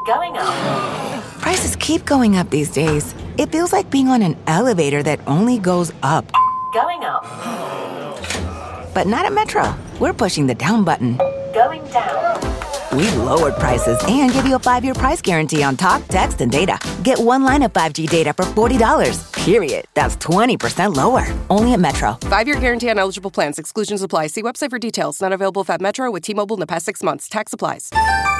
Going up. Prices keep going up these days. It feels like being on an elevator that only goes up. Going up. But not at Metro. We're pushing the down button. Going down. We've lowered prices and give you a 5-year price guarantee on talk, text, and data. Get one line of 5G data for $40, period. That's 20% lower. Only at Metro. 5-year guarantee on eligible plans. Exclusions apply. See website for details. Not available at Metro with T-Mobile in the past 6 months. Tax applies.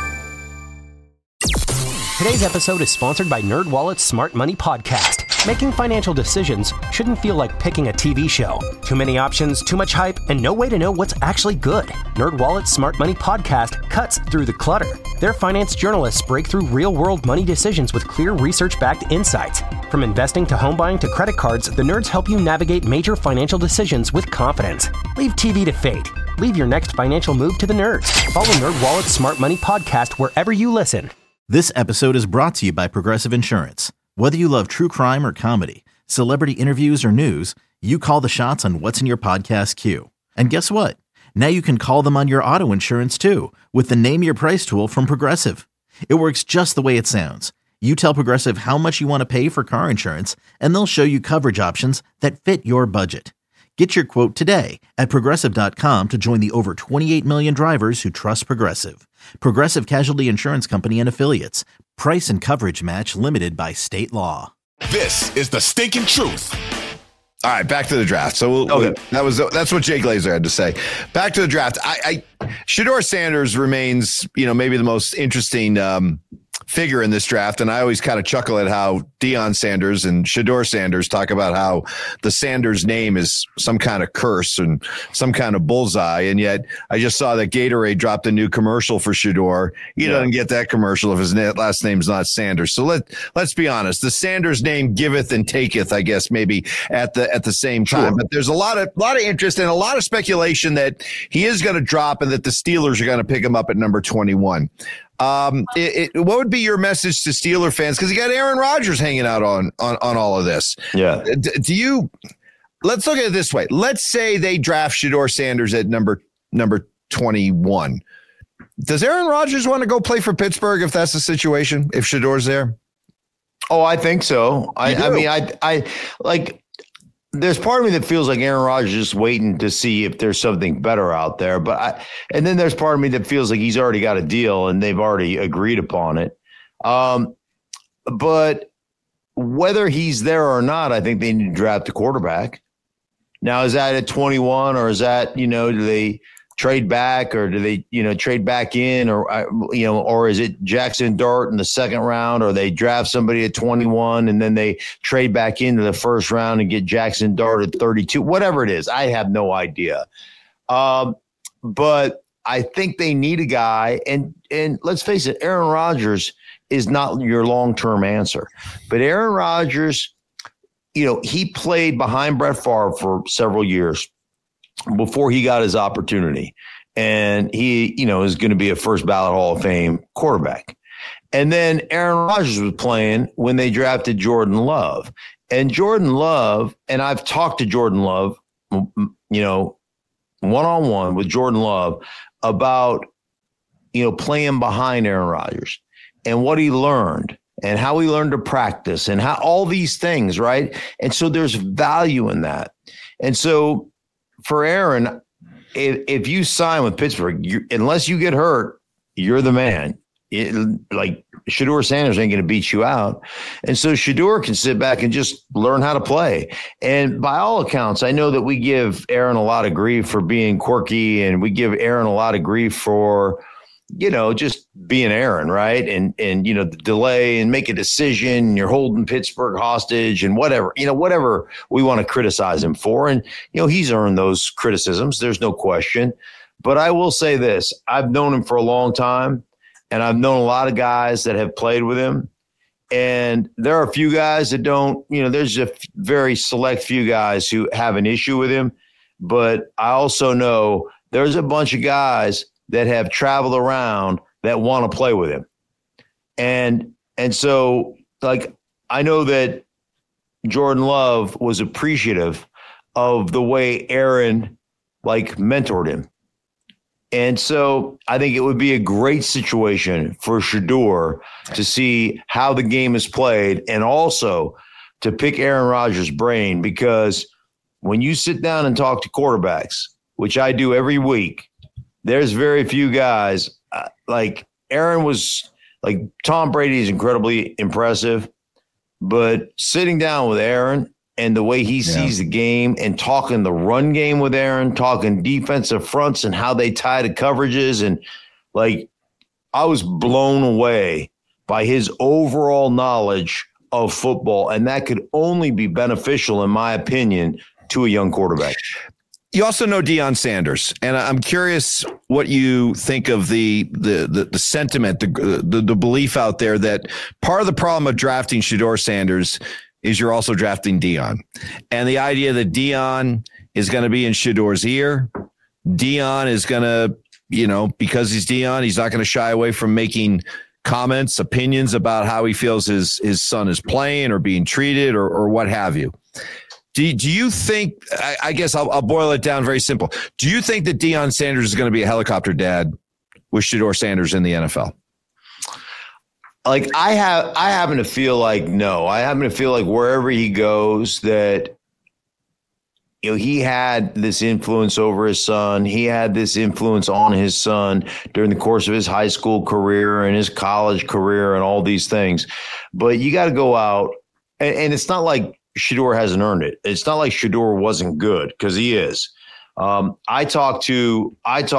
Today's episode is sponsored by NerdWallet's Smart Money Podcast. Making financial decisions shouldn't feel like picking a TV show. Too many options, too much hype, and no way to know what's actually good. NerdWallet's Smart Money Podcast cuts through the clutter. Their finance journalists break through real-world money decisions with clear research-backed insights. From investing to home buying to credit cards, the nerds help you navigate major financial decisions with confidence. Leave TV to fate. Leave your next financial move to the nerds. Follow NerdWallet's Smart Money Podcast wherever you listen. This episode is brought to you by Progressive Insurance. Whether you love true crime or comedy, celebrity interviews or news, you call the shots on what's in your podcast queue. And guess what? Now you can call them on your auto insurance too with the Name Your Price tool from Progressive. It works just the way it sounds. You tell Progressive how much you want to pay for car insurance, and they'll show you coverage options that fit your budget. Get your quote today at Progressive.com to join the over 28 million drivers who trust Progressive. Progressive Casualty Insurance Company and Affiliates. Price and coverage match limited by state law. This is the stinking truth. All right, back to the draft. So that's what Jay Glazer had to say. Back to the draft. Shedeur Sanders remains, maybe the most interesting figure in this draft. And I always kind of chuckle at how Deion Sanders and Shedeur Sanders talk about how the Sanders name is some kind of curse and some kind of bullseye. And yet I just saw that Gatorade dropped a new commercial for Shedeur. He doesn't get that commercial if his last name's not Sanders. So let's be honest. The Sanders name giveth and taketh, I guess, maybe at the same time. Sure. But there's a lot of interest and a lot of speculation that he is going to drop and that the Steelers are going to pick him up at number 21. What would be your message to Steeler fans? Because you got Aaron Rodgers hanging out on all of this. Yeah. Let's look at it this way. Let's say they draft Shedeur Sanders at number 21. Does Aaron Rodgers want to go play for Pittsburgh if that's the situation? If Shedeur's there? Oh, I think so. I mean, there's part of me that feels like Aaron Rodgers is just waiting to see if there's something better out there. And then there's part of me that feels like he's already got a deal and they've already agreed upon it. But whether he's there or not, I think they need to draft a quarterback. Now, is that at 21 or is that, do they trade back or do they, trade back in or is it Jackson Dart in the second round or they draft somebody at 21 and then they trade back into the first round and get Jackson Dart at 32, whatever it is. I have no idea. But I think they need a guy and let's face it, Aaron Rodgers is not your long-term answer, but Aaron Rodgers, he played behind Brett Favre for several years before he got his opportunity. And he, is going to be a first ballot Hall of Fame quarterback. And then Aaron Rodgers was playing when they drafted Jordan Love. And Jordan Love, and I've talked to Jordan Love, one-on-one with Jordan Love about, playing behind Aaron Rodgers and what he learned and how he learned to practice and how all these things, right? And so there's value in that. And so for Aaron, if you sign with Pittsburgh, unless you get hurt, you're the man. Shedeur Sanders ain't going to beat you out. And so Shedeur can sit back and just learn how to play. And by all accounts, I know that we give Aaron a lot of grief for being quirky and we give Aaron a lot of grief for, just being Aaron, right? And the delay and make a decision, and you're holding Pittsburgh hostage and whatever we want to criticize him for. And, he's earned those criticisms. There's no question. But I will say this, I've known him for a long time and I've known a lot of guys that have played with him. And there are a few guys that don't, there's a very select few guys who have an issue with him. But I also know there's a bunch of guys that have traveled around that want to play with him. And so I know that Jordan Love was appreciative of the way Aaron mentored him. And so I think it would be a great situation for Shedeur to see how the game is played and also to pick Aaron Rodgers' brain, because when you sit down and talk to quarterbacks, which I do every week, there's very few guys like Aaron was like Tom Brady is incredibly impressive, but sitting down with Aaron and the way he sees the game and talking the run game with Aaron, talking defensive fronts and how they tie to coverages. And like, I was blown away by his overall knowledge of football. And that could only be beneficial, in my opinion, to a young quarterback. You also know Deion Sanders, and I'm curious what you think of the sentiment, the belief out there that part of the problem of drafting Shedeur Sanders is you're also drafting Deion, and the idea that Deion is going to be in Shedeur's ear. Deion is going to, because he's Deion, he's not going to shy away from making comments, opinions about how he feels his son is playing or being treated or what have you. Do you think, I guess I'll boil it down very simple. Do you think that Deion Sanders is going to be a helicopter dad with Shedeur Sanders in the NFL? Like I happen to feel like no. I happen to feel like wherever he goes that, he had this influence over his son. He had this influence on his son during the course of his high school career and his college career and all these things. But you got to go out, and it's not like Shedeur hasn't earned it. It's not like Shedeur wasn't good, because he is. I talked to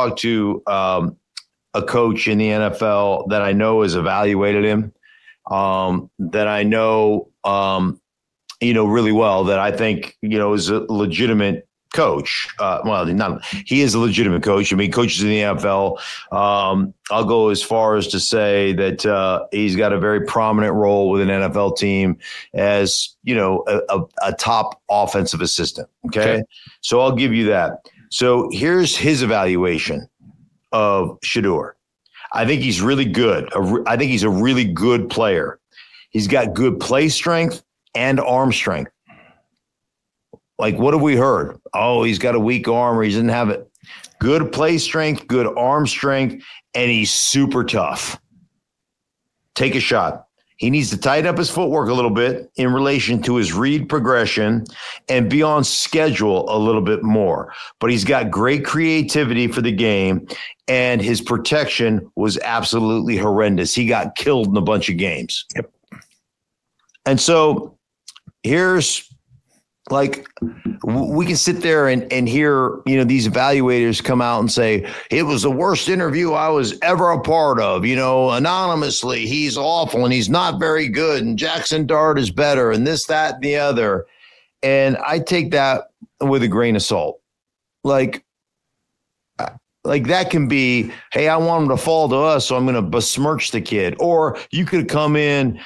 a coach in the NFL that I know has evaluated him, that I know, really well, that I think, is a legitimate coach. He is a legitimate coach. I mean, coaches in the NFL. I'll go as far as to say that he's got a very prominent role with an NFL team as, a top offensive assistant. Okay. So I'll give you that. So here's his evaluation of Shedeur. I think he's really good. I think he's a really good player. He's got good play strength and arm strength. Like, what have we heard? Oh, he's got a weak arm, or he doesn't have it. Good play strength, good arm strength, and he's super tough. Take a shot. He needs to tighten up his footwork a little bit in relation to his read progression and be on schedule a little bit more. But he's got great creativity for the game, and his protection was absolutely horrendous. He got killed in a bunch of games. Yep. And so here's, like, we can sit there and hear, these evaluators come out and say, it was the worst interview I was ever a part of, anonymously, he's awful and he's not very good. And Jackson Dart is better and this, that, and the other. And I take that with a grain of salt. Like that can be, hey, I want him to fall to us, so I'm going to besmirch the kid. Or you could come in,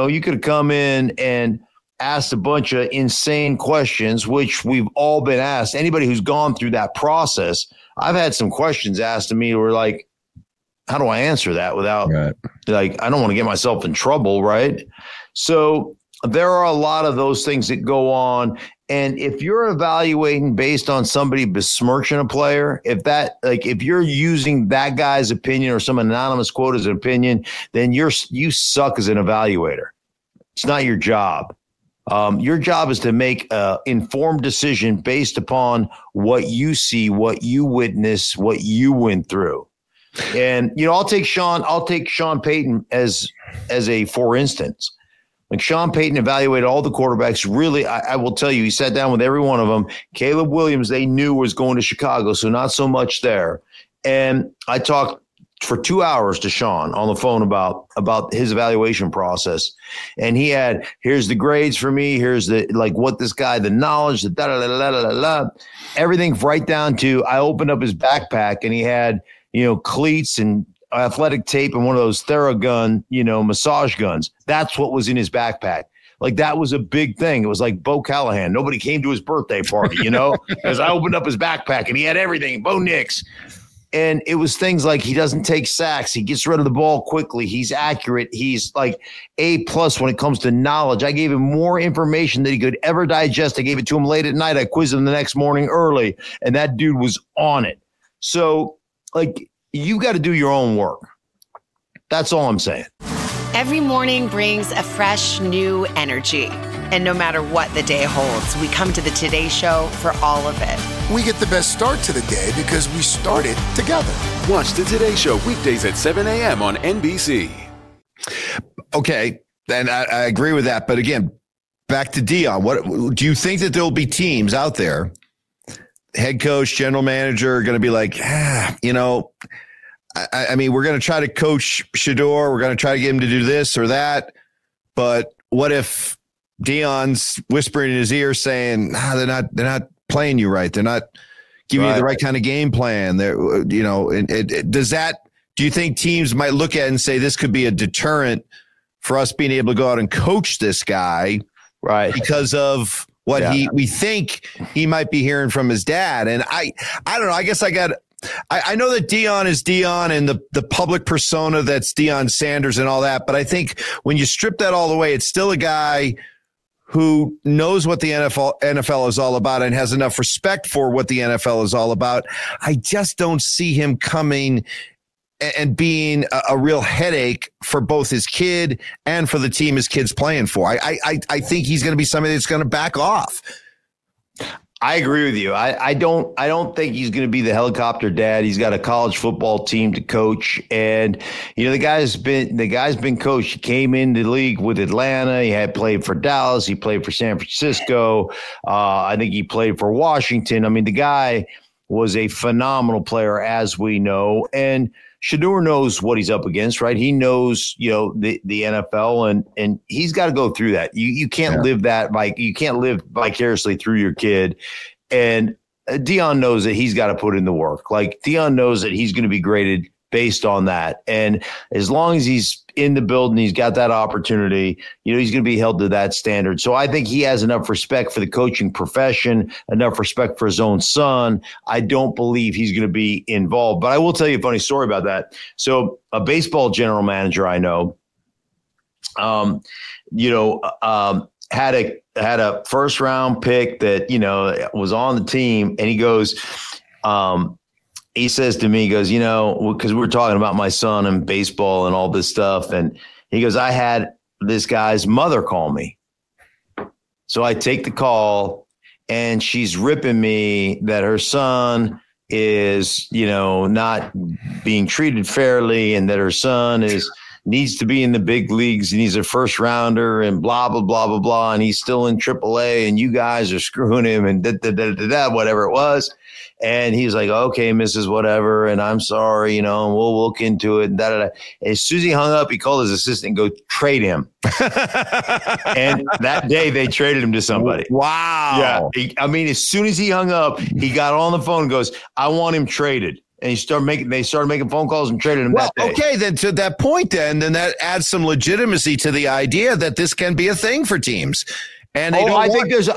and asked a bunch of insane questions, which we've all been asked. Anybody who's gone through that process, I've had some questions asked of me where, like, how do I answer that without, like, I don't want to get myself in trouble, right? So there are a lot of those things that go on. And if you're evaluating based on somebody besmirching a player, if you're using that guy's opinion or some anonymous quote as an opinion, then you suck as an evaluator. It's not your job. Your job is to make an informed decision based upon what you see, what you witness, what you went through. And, I'll take Sean Payton as a for instance. Like, Sean Payton evaluated all the quarterbacks. Really, I will tell you, he sat down with every one of them. Caleb Williams, they knew was going to Chicago, so not so much there. And I talked for 2 hours to Sean on the phone about his evaluation process. And he had, here's the grades for me. Here's the, what this guy, the knowledge, the da-da-da-da-da-da, everything right down to, I opened up his backpack and he had, cleats and athletic tape and one of those Theragun, massage guns. That's what was in his backpack. Like, that was a big thing. It was like Bo Callahan. Nobody came to his birthday party, because I opened up his backpack and he had everything. Bo Nix. And it was things like he doesn't take sacks. He gets rid of the ball quickly. He's accurate. He's like A+ when it comes to knowledge. I gave him more information than he could ever digest. I gave it to him late at night. I quizzed him the next morning early, and that dude was on it. So like you got to do your own work. That's all I'm saying. Every morning brings a fresh, new energy. And no matter what the day holds, we come to the Today Show for all of it. We get the best start to the day because we started together. Watch the Today Show weekdays at 7 a.m. on NBC. Okay, and I agree with that. But again, back to Deion. What do you think that there will be teams out there, head coach, general manager, are going to be like, I mean, we're going to try to coach Shedeur. We're going to try to get him to do this or that. But what if Deion's whispering in his ear saying, they're not playing you right. They're not giving you the right kind of game plan. Do you think teams might look at it and say this could be a deterrent for us being able to go out and coach this guy? Right. Because of what we think he might be hearing from his dad. And I don't know. I guess I know that Deion is Deion and the public persona that's Deion Sanders and all that. But I think when you strip that all away, it's still a guy who knows what the NFL is all about and has enough respect for what the NFL is all about. I just don't see him coming and being a real headache for both his kid and for the team his kid's playing for. I think he's going to be somebody that's going to back off. I agree with you. I don't think he's going to be the helicopter dad. He's got a college football team to coach, and the guy's been coached. He came into the league with Atlanta. He had played for Dallas. He played for San Francisco. I think he played for Washington. I mean, the guy was a phenomenal player, as we know, and Shedeur knows what he's up against, right? He knows, the NFL, and he's got to go through that. You can't live that you can't live vicariously through your kid. And Deion knows that he's got to put in the work. Like Deion knows that he's going to be graded based on that. And as long as he's in the building, he's got that opportunity, he's going to be held to that standard. So I think he has enough respect for the coaching profession, enough respect for his own son. I don't believe he's going to be involved. But I will tell you a funny story about that. So a baseball general manager I know, had a first round pick that, was on the team, and he goes, he says to me, he goes, because we're talking about my son and baseball and all this stuff. And he goes, I had this guy's mother call me. So I take the call, and she's ripping me that her son is, not being treated fairly, and that her son needs to be in the big leagues, and he's a first rounder, and blah, blah, blah, blah, blah. And he's still in AAA, and you guys are screwing him, and whatever it was. And he's like, okay, Mrs. Whatever, and I'm sorry, and we'll look into it. And As soon as he hung up, he called his assistant and go trade him. And that day they traded him to somebody. Wow. Yeah. As soon as he hung up, he got on the phone and goes, I want him traded. And they started making phone calls and traded him that day. Okay, then to that point, then that adds some legitimacy to the idea that this can be a thing for teams. And I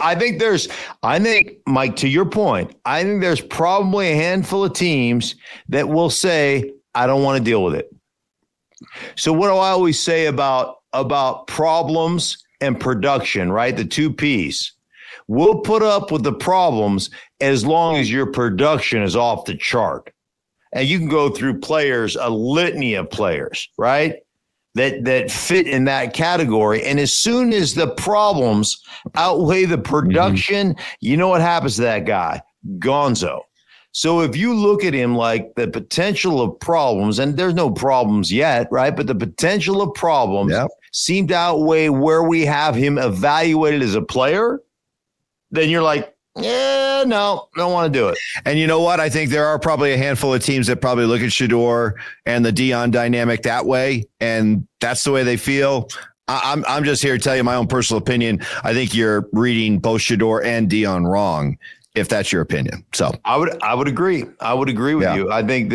think, Mike, to your point, I think there's probably a handful of teams that will say, I don't want to deal with it. So what do I always say about problems and production, right? The two P's. We'll put up with the problems as long as your production is off the chart. And you can go through players, a litany of players, right? That fit in that category. And as soon as the problems outweigh the production, you know what happens to that guy? Gonzo. So if you look at him like the potential of problems, and there's no problems yet, right? But the potential of problems seem to outweigh where we have him evaluated as a player, then you're like, yeah, no, don't want to do it. And you know what? I think there are probably a handful of teams that probably look at Shedeur and the Deion dynamic that way, and that's the way they feel. I'm just here to tell you my own personal opinion. I think you're reading both Shedeur and Deion wrong, if that's your opinion. So I would agree. I would agree with you. I think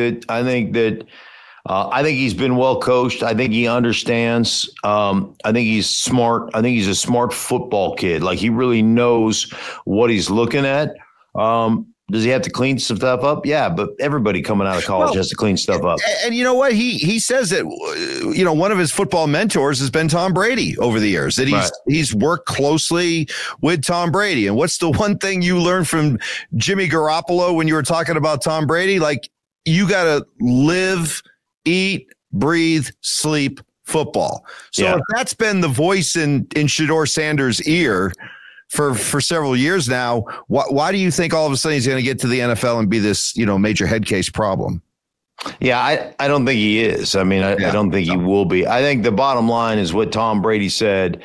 he's been well coached. I think he understands. I think he's smart. I think he's a smart football kid. Like he really knows what he's looking at. Does he have to clean some stuff up? Yeah, but everybody coming out of college has to clean stuff up. And you know what? He says that, one of his football mentors has been Tom Brady over the years, that he's worked closely with Tom Brady. And what's the one thing you learned from Jimmy Garoppolo when you were talking about Tom Brady? Like, you got to live, eat, breathe, sleep football. So if that's been the voice in Shedeur Sanders' ear for several years now, why do you think all of a sudden he's going to get to the NFL and be this, major head case problem? Yeah, I don't think he is. I mean, I don't think he will be. I think the bottom line is what Tom Brady said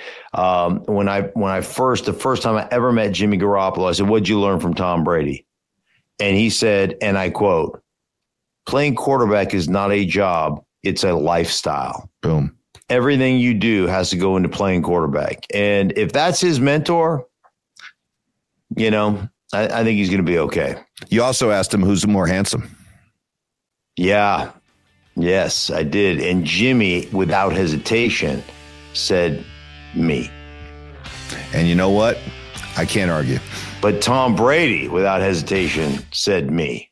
the first time I ever met Jimmy Garoppolo. I said, "What'd you learn from Tom Brady?" And he said, and I quote, "Playing quarterback is not a job; it's a lifestyle." Boom. Everything you do has to go into playing quarterback, and if that's his mentor, I think he's going to be okay. You also asked him who's more handsome. Yeah. Yes, I did. And Jimmy, without hesitation, said me. And you know what? I can't argue. But Tom Brady, without hesitation, said me.